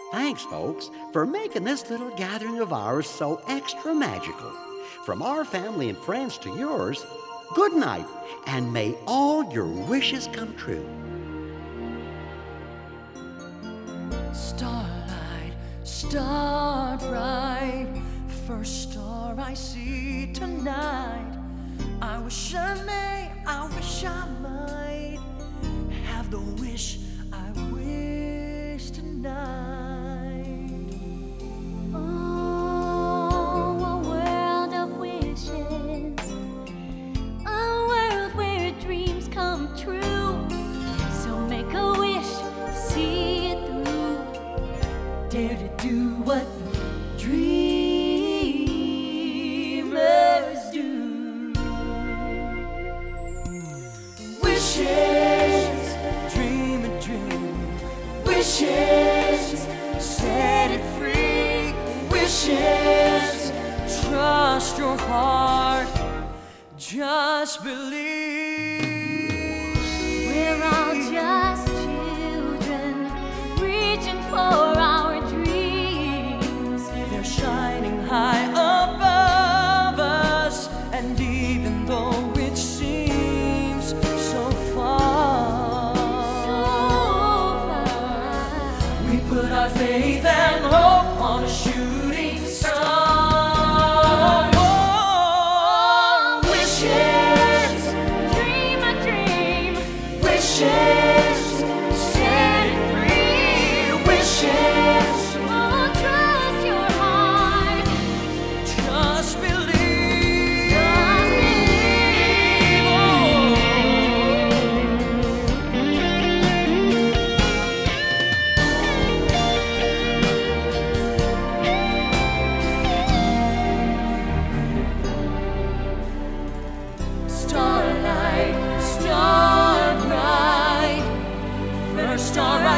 Thanks, folks, for making this little gathering of ours so extra magical. From our family and friends to yours, good night, and may all your wishes come true. Starlight, star bright, first star I see tonight. I wish I may, I wish I might have the wish I wish tonight. Oh, a world of wishes, a world where dreams come true. So make a wish, see it through. Dare to do what dreamers do. Wishes, dream a dream. Wishes, set it free. Wishes, trust your heart. Just believe. We're all just children reaching for our dreams. They're shining high above us, and even though it seems so far, we put our faith and hope on a shooting star. Oh, wishes, Dream a dream, wishes, set it free. Wishes, oh, trust your heart. just believe. Just believe. Starlight, star bright, first star